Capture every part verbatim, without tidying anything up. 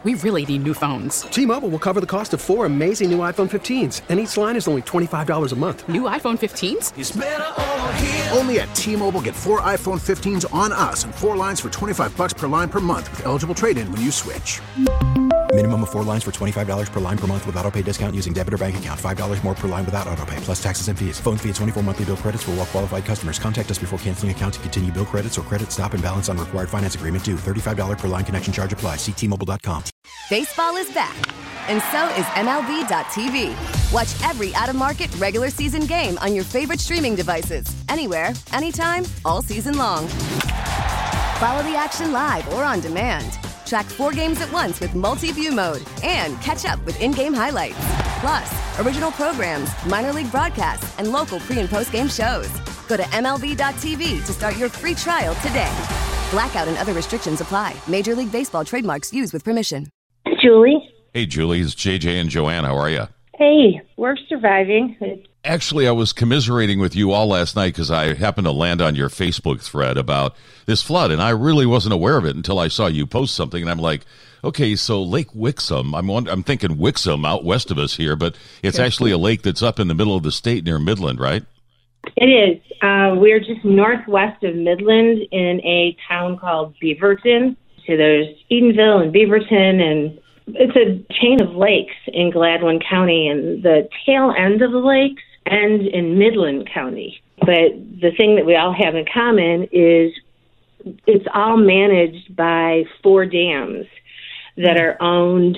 We really need new phones. T-Mobile will cover the cost of four amazing new iPhone fifteens, and each line is only twenty-five dollars a month. New iPhone fifteens? It's better over here. Only at T-Mobile, get four iPhone fifteens on us and four lines for twenty-five dollars per line per month with eligible trade-in when you switch. Minimum of four lines for twenty-five dollars per line per month with autopay discount using debit or bank account. five dollars more per line without autopay, plus taxes and fees. Phone fee at twenty-four monthly bill credits for well-qualified customers. Contact us before canceling account to continue bill credits or credit stop and balance on required finance agreement due. thirty-five dollars per line connection charge applies. See T Mobile dot com. Baseball is back, and so is M L B dot T V. Watch every out-of-market regular season game on your favorite streaming devices. Anywhere, anytime, all season long. Follow the action live or on demand. Track four games at once with multi-view mode and catch up with in-game highlights. Plus, original programs, minor league broadcasts, and local pre- and post-game shows. Go to M L B dot T V to start your free trial today. Blackout and other restrictions apply. Major League Baseball trademarks used with permission. Julie. Hey, Julie. It's J J and Joanne. How are you? Hey, we're surviving. Actually, I was commiserating with you all last night because I happened to land on your Facebook thread about this flood, and I really wasn't aware of it until I saw you post something, and I'm like, okay, so Lake Wixom, I'm I'm thinking Wixom out west of us here, but it's actually a lake that's up in the middle of the state near Midland, right? It is. Uh, we're just northwest of Midland in a town called Beaverton. So there's Edenville and Beaverton, and it's a chain of lakes in Gladwin County, and the tail end of the lakes end in Midland County. But the thing that we all have in common is it's all managed by four dams that are owned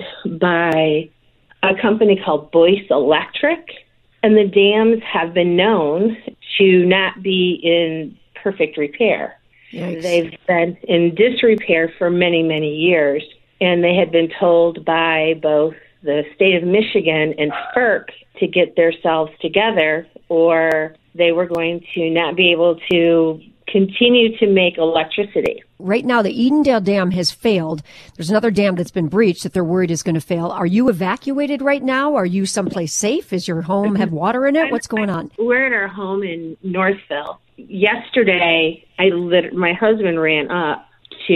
by a company called Boyce Electric, and the dams have been known to not be in perfect repair. Yikes. They've been in disrepair for many, many years, and they had been told by both the state of Michigan and F E R C to get themselves together, or they were going to not be able to continue to make electricity. Right now, the Edendale Dam has failed. There's another dam that's been breached that they're worried is going to fail. Are you evacuated right now? Are you someplace safe? Is your home have water in it? What's going on? We're at our home in Northville. Yesterday, I lit- my husband ran up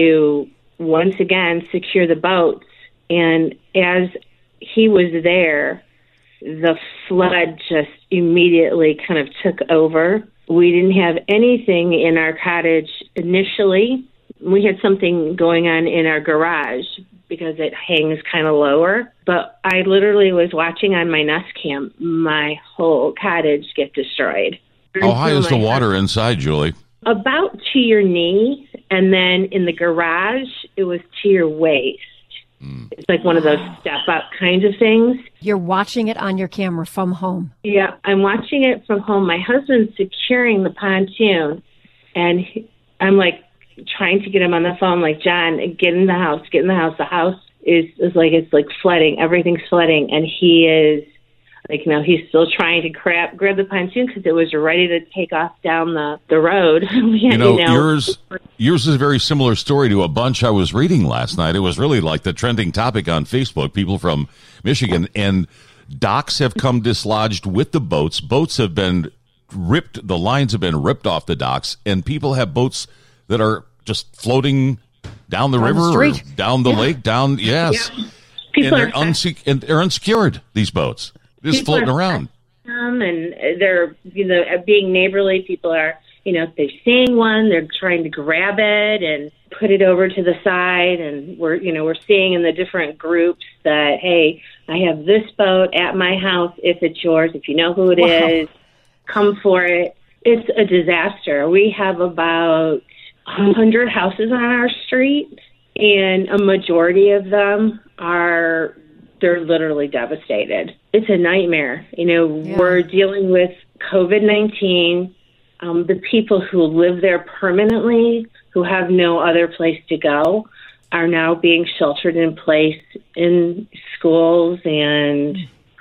to once again secure the boats, and as he was there, the flood just immediately kind of took over. We didn't have anything in our cottage initially. We had something going on in our garage because it hangs kind of lower. But I literally was watching on my Nest Cam my whole cottage get destroyed. How high is the water inside, Julie? About to your knee, and then in the garage, it was to your waist. Mm. It's like one of those step-up kind of things. You're watching it on your camera from home. Yeah, I'm watching it from home. My husband's securing the pontoon, and he, I'm like trying to get him on the phone, like, John, get in the house, get in the house. The house is, is like, it's like flooding. Everything's flooding, and he is, like, you know, he's still trying to grab, grab the pontoon because it was ready to take off down the, the road. you, know, you know, yours yours is a very similar story to a bunch I was reading last night. It was really like the trending topic on Facebook, people from Michigan. And docks have come dislodged with the boats. Boats have been ripped. The lines have been ripped off the docks. And people have boats that are just floating down the down river, the or street. down the yeah. lake, down, yes. Yeah. People and, they're are unse- and they're unsecured, these boats. Just People floating are around. Them and they're, you know, being neighborly. People are, you know, if they're seeing one, they're trying to grab it and put it over to the side. And we're, you know, we're seeing in the different groups that, hey, I have this boat at my house. If it's yours, if you know who it wow. is, come for it. It's a disaster. We have about one hundred houses on our street, and a majority of them are, they're literally devastated. It's a nightmare. You know, yeah. We're dealing with COVID nineteen. Um, the people who live there permanently, who have no other place to go, are now being sheltered in place in schools, and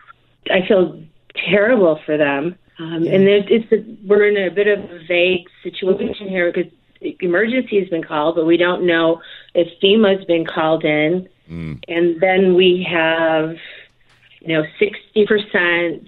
I feel terrible for them. Um, yeah. And there's, it's a, we're in a bit of a vague situation here because emergency has been called, but we don't know if FEMA's been called in. Mm. And then we have, you know, sixty percent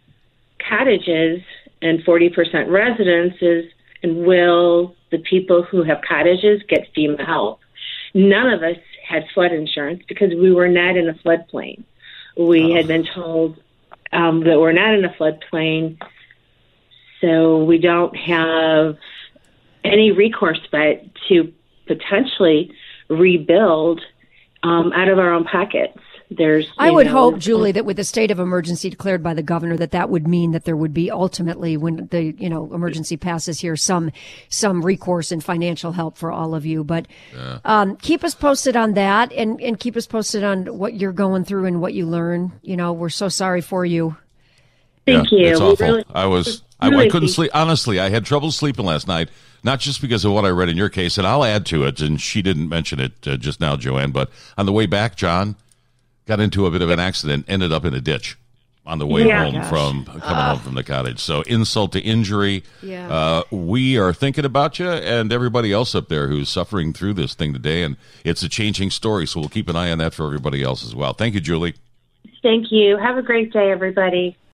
cottages and forty percent residences. And will the people who have cottages get FEMA help? None of us had flood insurance because we were not in a floodplain. We had been told um, that we're not in a floodplain, so we don't have any recourse but to potentially rebuild um, out of our own pockets. There's, I would know, hope, Julie, that with the state of emergency declared by the governor, that that would mean that there would be ultimately, when the you know emergency passes here, some some recourse and financial help for all of you. But Yeah. um, keep us posted on that, and, and keep us posted on what you're going through and what you learn. You know, we're so sorry for you. Thank Yeah, you. It's We awful. really- I was I, really I couldn't appreciate- sleep. Honestly, I had trouble sleeping last night, not just because of what I read in your case, and I'll add to it, and she didn't mention it uh, just now, Joanne, but on the way back, John got into a bit of an accident, ended up in a ditch on the way Yeah. home Gosh. from coming home from the cottage. So insult to injury. Yeah. Uh, we are thinking about you and everybody else up there who's suffering through this thing today, and it's a changing story, so we'll keep an eye on that for everybody else as well. Thank you, Julie. Thank you. Have a great day, everybody.